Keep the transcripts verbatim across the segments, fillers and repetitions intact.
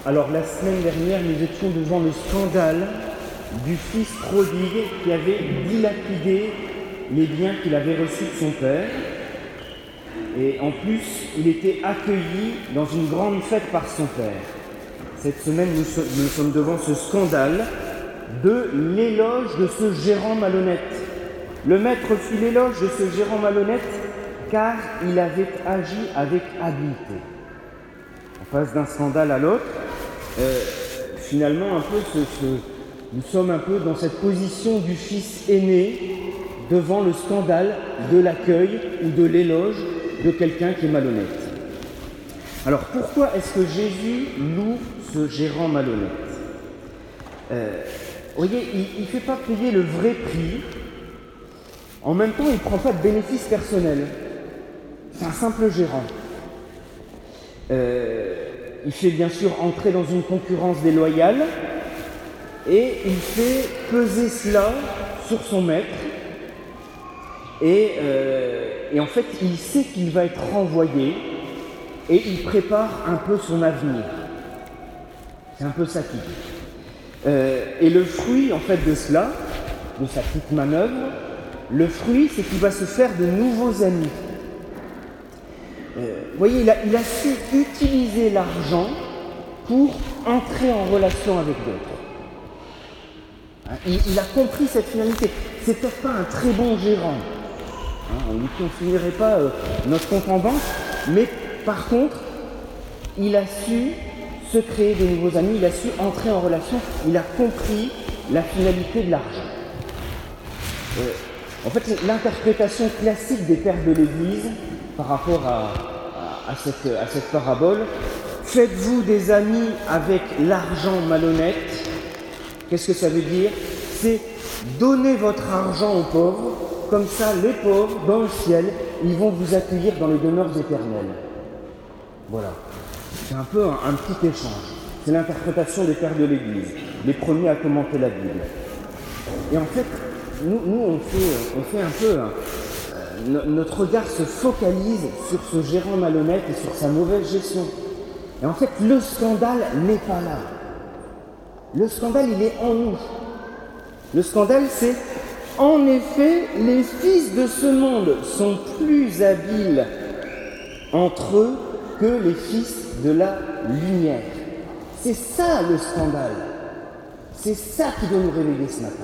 Alors la semaine dernière, nous étions devant le scandale du fils prodigue qui avait dilapidé les biens qu'il avait reçus de son père. Et en plus, il était accueilli dans une grande fête par son père. Cette semaine, nous, so- nous sommes devant ce scandale de l'éloge de ce gérant malhonnête. Le maître fit l'éloge de ce gérant malhonnête car il avait agi avec habileté. On passe d'un scandale à l'autre. Euh, finalement, un peu, ce, ce, nous sommes un peu dans cette position du fils aîné devant le scandale de l'accueil ou de l'éloge de quelqu'un qui est malhonnête. Alors, pourquoi est-ce que Jésus loue ce gérant malhonnête ? euh, Vous voyez, il ne fait pas payer le vrai prix. En même temps, il ne prend pas de bénéfice personnel. C'est un simple gérant. Euh, il fait bien sûr entrer dans une concurrence déloyale et il fait peser cela sur son maître. Et, euh, et en fait, il sait qu'il va être renvoyé et il prépare un peu son avenir. C'est un peu ça qu'il dit. Euh, et le fruit, en fait, de cela, de sa petite manœuvre, le fruit, c'est qu'il va se faire de nouveaux amis. Euh, vous voyez, il a, il a su utiliser l'argent pour entrer en relation avec d'autres. Hein, il, il a compris cette finalité. C'est peut-être pas un très bon gérant. Hein, on ne lui confierait pas euh, notre compte en banque, mais par contre, il a su se créer de nouveaux amis, il a su entrer en relation, il a compris la finalité de l'argent. Euh, en fait, l'interprétation classique des pères de l'Église par rapport à, à, à, cette, à cette parabole, faites-vous des amis avec l'argent malhonnête, qu'est-ce que ça veut dire ? C'est donner votre argent aux pauvres, comme ça les pauvres, dans le ciel, ils vont vous accueillir dans les demeures éternelles. Voilà. C'est un peu un, un petit échange. C'est l'interprétation des pères de l'Église, les premiers à commenter la Bible. Et en fait, nous, nous on, fait, on fait un peu... Hein, euh, notre regard se focalise sur ce gérant malhonnête et sur sa mauvaise gestion. Et en fait, le scandale n'est pas là. Le scandale, il est en nous. Le scandale, c'est... En effet, les fils de ce monde sont plus habiles entre eux que les fils de la lumière. C'est ça le scandale. C'est ça qui doit nous réveiller ce matin.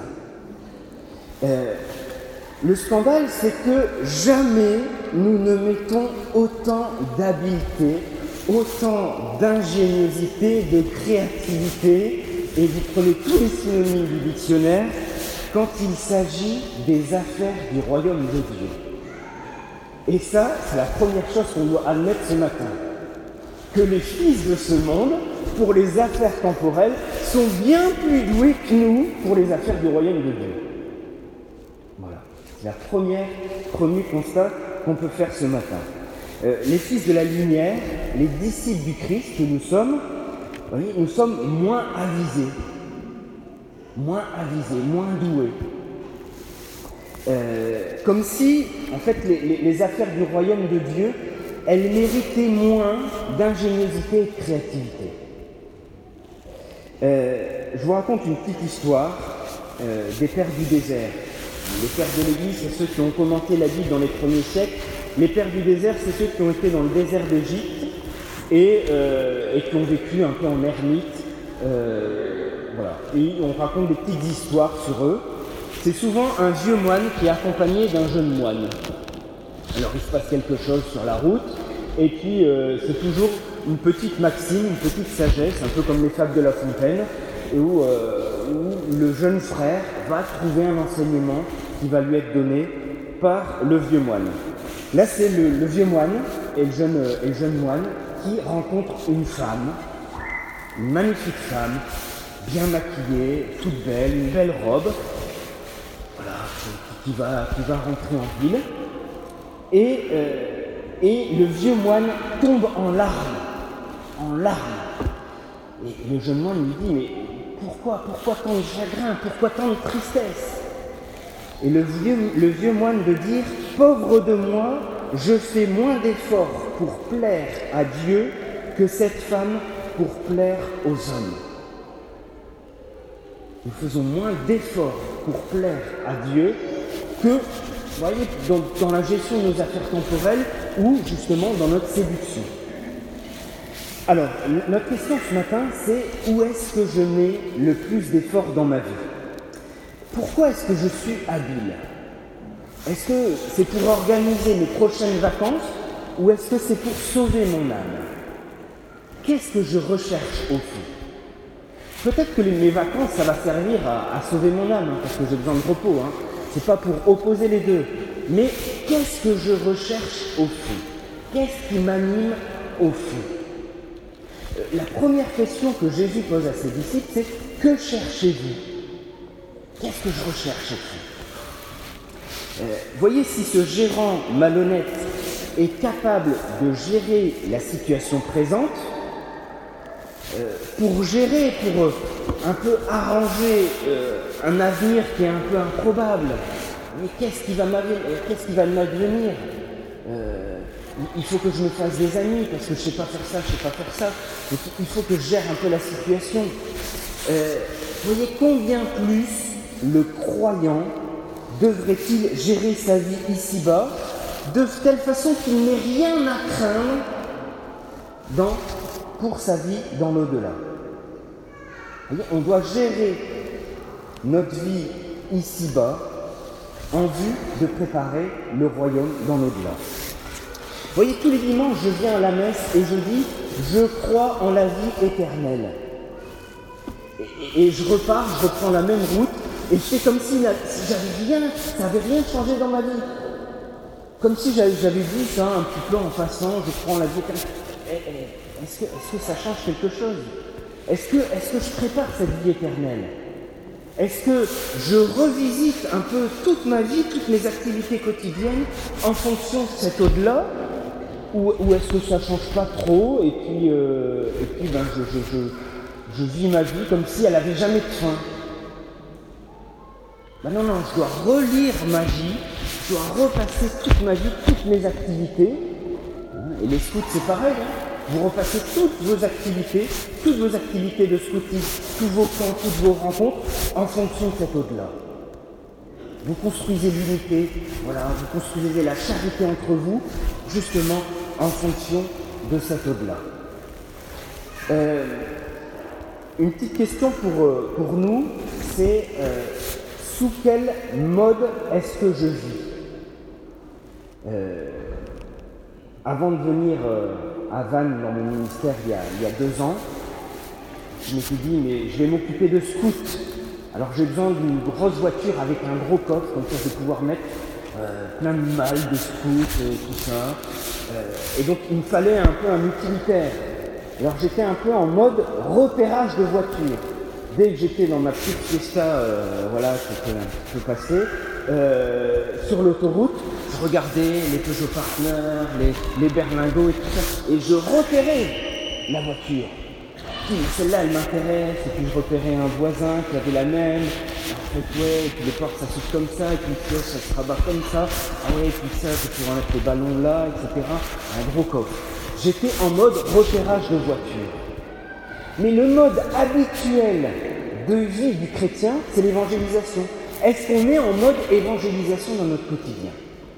Euh, le scandale, c'est que jamais nous ne mettons autant d'habileté, autant d'ingéniosité, de créativité, et vous prenez tous les synonymes du dictionnaire, quand il s'agit des affaires du royaume de Dieu. Et ça, c'est la première chose qu'on doit admettre ce matin. Que les fils de ce monde, pour les affaires temporelles, sont bien plus doués que nous pour les affaires du royaume de Dieu. Voilà. C'est la première, premier constat qu'on peut faire ce matin. Euh, les fils de la lumière, les disciples du Christ que nous sommes, oui, nous sommes moins avisés. Moins avisés, moins doués. Euh, comme si, en fait, les, les, les affaires du royaume de Dieu, elles méritaient moins d'ingéniosité et de créativité. Euh, je vous raconte une petite histoire euh, des pères du désert. Les pères de l'Église, c'est ceux qui ont commenté la Bible dans les premiers siècles. Les pères du désert, c'est ceux qui ont été dans le désert d'Égypte et, euh, et qui ont vécu un peu en ermite. Euh, voilà. Et on raconte des petites histoires sur eux. C'est souvent un vieux moine qui est accompagné d'un jeune moine. Alors il se passe quelque chose sur la route, et puis euh, c'est toujours une petite maxime, une petite sagesse, un peu comme les fables de La Fontaine, où, euh, où le jeune frère va trouver un enseignement qui va lui être donné par le vieux moine. Là c'est le, le vieux moine et le, jeune, et le jeune moine qui rencontrent une femme, une magnifique femme, bien maquillée, toute belle, une belle robe, voilà, qui va, qui va rentrer en ville. Et, euh, et le vieux moine tombe en larmes, en larmes. Et le jeune moine lui dit, mais pourquoi, pourquoi tant de chagrin, pourquoi tant de tristesse ? Et le vieux, le vieux moine de dire, pauvre de moi, je fais moins d'efforts pour plaire à Dieu que cette femme pour plaire aux hommes. Nous faisons moins d'efforts pour plaire à Dieu que, vous voyez, dans, dans la gestion de nos affaires temporelles ou justement dans notre séduction. Alors, notre question ce matin, c'est où est-ce que je mets le plus d'efforts dans ma vie? Pourquoi est-ce que je suis habile? Est-ce que c'est pour organiser mes prochaines vacances ou est-ce que c'est pour sauver mon âme? Qu'est-ce que je recherche au fond? Peut-être que les, mes vacances, ça va servir à, à sauver mon âme, hein, parce que j'ai besoin de repos. Hein. C'est pas pour opposer les deux. Mais qu'est-ce que je recherche au fond? Qu'est-ce qui m'anime au fond? La première question que Jésus pose à ses disciples, c'est « Que cherchez-vous » Qu'est-ce que je recherche au fond? euh, Voyez, si ce gérant malhonnête est capable de gérer la situation présente, euh, pour gérer, pour euh, un peu arranger euh, un avenir qui est un peu improbable, mais qu'est-ce qui va qu'est-ce qui va m'advenir? euh, Il faut que je me fasse des amis, parce que je ne sais pas faire ça, je ne sais pas faire ça. Donc, il faut que je gère un peu la situation. Euh, voyez combien plus le croyant devrait-il gérer sa vie ici-bas, de telle façon qu'il n'ait rien à craindre dans, pour sa vie dans l'au-delà. Voyez, on doit gérer notre vie ici-bas en vue de préparer le royaume dans l'au-delà. Vous voyez, tous les dimanches, je viens à la messe et je dis « Je crois en la vie éternelle ». Et, et je repars, je reprends la même route et c'est comme si, si j'avais rien, ça n'avait rien changé dans ma vie. Comme si j'avais, j'avais vu ça un petit peu en passant, je prends la vie éternelle. Est-ce que, est-ce que ça change quelque chose? Est-ce que, est-ce que je prépare cette vie éternelle? Est-ce que je revisite un peu toute ma vie, toutes mes activités quotidiennes en fonction de cet au-delà? Ou, ou est-ce que ça ne change pas trop et puis, euh, et puis ben, je, je, je, je vis ma vie comme si elle n'avait jamais de fin? Ben non, non, je dois relire ma vie, je dois repasser toute ma vie, toutes mes activités. Et les scouts, c'est pareil, hein. Vous repassez toutes vos activités, toutes vos activités de scoutisme, tous vos camps, toutes vos rencontres, en fonction de cet au-delà. Vous construisez l'unité, voilà, vous construisez la charité entre vous, justement en fonction de cet au-delà. Euh, une petite question pour, euh, pour nous, c'est euh, sous quel mode est-ce que je vis? euh, Avant de venir euh, à Vannes dans mon ministère il y, a, il y a deux ans, je me suis dit, mais je vais m'occuper de scouts. Alors j'ai besoin d'une grosse voiture avec un gros coffre, comme ça je vais pouvoir mettre euh, plein de malles de scouts et tout ça. Euh, et donc il me fallait un peu un utilitaire. Alors j'étais un peu en mode repérage de voitures. Dès que j'étais dans ma petite Fiesta, euh, voilà, qui était un petit peu passée, euh, sur l'autoroute, je regardais les Peugeot Partner, les, les Berlingot et tout ça, et je repérais la voiture. Je dis, mais celle-là, elle m'intéresse, et puis je repérais un voisin qui avait la même, en fait, ouais, et puis les portes, ça s'ouvre comme ça, et puis le siège, ça se rabat comme ça, ah ouais, et puis ça, je peux mettre les ballons là, et cetera. Un gros coffre. J'étais en mode repérage de voiture. Mais le mode habituel de vie du chrétien, c'est l'évangélisation. Est-ce qu'on est en mode évangélisation dans notre quotidien?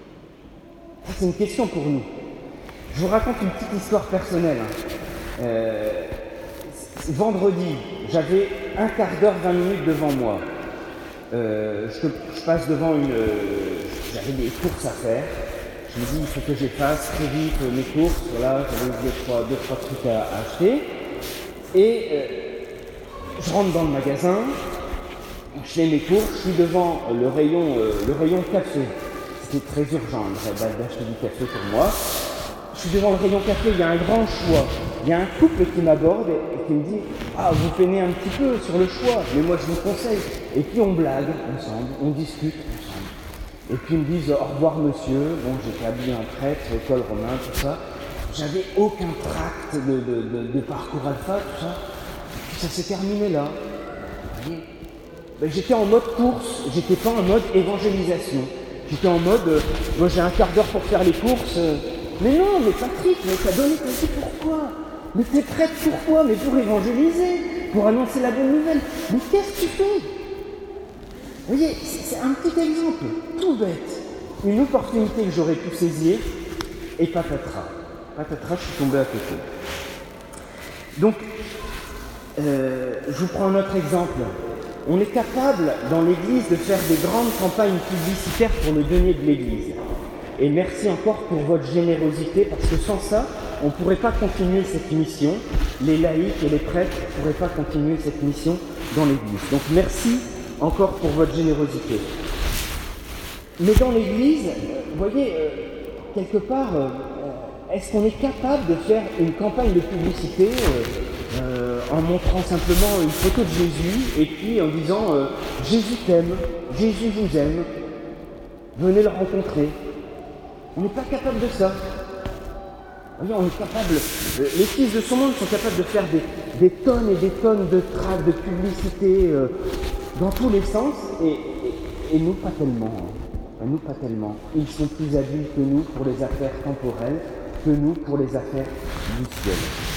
Ça, c'est une question pour nous. Je vous raconte une petite histoire personnelle. Hein. Euh, vendredi, j'avais un quart d'heure, vingt minutes devant moi. Euh, je, je passe devant une... Euh, j'avais des courses à faire. Je me dis, il faut que j'efface très vite euh, mes courses. Voilà, j'avais deux, trois, deux, trois trucs à, à acheter. Et euh, je rentre dans le magasin, je fais mes courses, je suis devant le rayon, euh, le rayon café. C'était très urgent d'acheter du café pour moi. Je suis devant le rayon café, il y a un grand choix. Il y a un couple qui m'aborde et qui me dit « Ah, vous peinez un petit peu sur le choix, mais moi je vous conseille. » Et puis on blague ensemble, on discute ensemble. Et puis ils me disent « Au revoir monsieur ». Bon, j'étais habillé en prêtre, école romain, tout ça. J'avais aucun tract de, de, de, de parcours alpha, tout ça. Et puis ça s'est terminé là. Vous voyez, ben, j'étais en mode course, j'étais pas en mode évangélisation. J'étais en mode, euh, moi j'ai un quart d'heure pour faire les courses. Euh, mais non, mais Patrick, mais t'as donné ta vie pourquoi? Mais t'es prête pourquoi? Mais pour évangéliser, pour annoncer la bonne nouvelle. Mais qu'est-ce que tu fais? Vous voyez, c'est un petit exemple, tout bête. Une opportunité que j'aurais pu saisir, et patatras. Patatras, je suis tombé à côté. Donc, euh, je vous prends un autre exemple. On est capable, dans l'Église, de faire des grandes campagnes publicitaires pour le denier de l'Église. Et merci encore pour votre générosité, parce que sans ça, on ne pourrait pas continuer cette mission. Les laïcs et les prêtres ne pourraient pas continuer cette mission dans l'Église. Donc merci encore pour votre générosité. Mais dans l'Église, vous voyez, euh, quelque part, euh, est-ce qu'on est capable de faire une campagne de publicité euh, euh, en montrant simplement une photo de Jésus et puis en disant euh, « Jésus t'aime, Jésus vous aime, venez le rencontrer ». On n'est pas capable de ça. Vous voyez, on est capable, euh, les fils de ce monde sont capables de faire des, des tonnes et des tonnes de tracts, de publicité euh, dans tous les sens, et, et, et nous pas tellement. Hein. Nous pas tellement. Ils sont plus habiles que nous pour les affaires temporelles, que nous pour les affaires du ciel.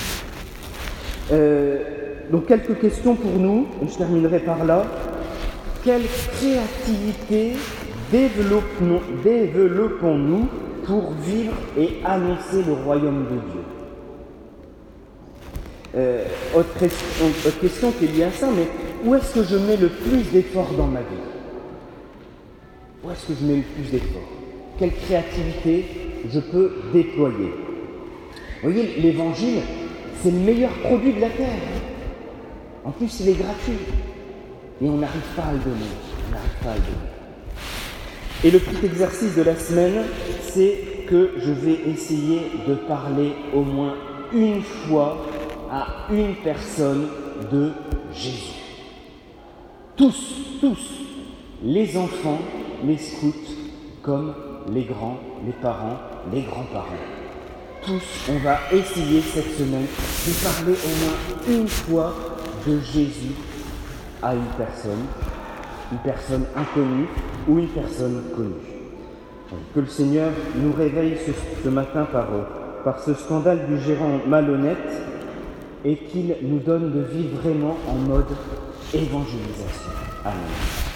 Euh, donc quelques questions pour nous, et je terminerai par là. Quelle créativité développons, développons-nous pour vivre et annoncer le royaume de Dieu? euh, autre, autre question qui est liée à ça, mais où est-ce que je mets le plus d'efforts dans ma vie? Où est-ce que je mets le plus d'efforts? Quelle créativité je peux déployer? Vous voyez, l'évangile, c'est le meilleur produit de la terre. En plus, il est gratuit. Et on n'arrive pas à le donner. On n'arrive pas à le donner. Et le petit exercice de la semaine, c'est que je vais essayer de parler au moins une fois à une personne de Jésus. Tous, tous, les enfants, les scouts, comme les grands, les parents, les grands-parents. Tous, on va essayer cette semaine de parler au moins une fois de Jésus à une personne, une personne inconnue ou une personne connue. Que le Seigneur nous réveille ce, ce matin par, par ce scandale du gérant malhonnête et qu'il nous donne de vivre vraiment en mode évangélisation. Amen.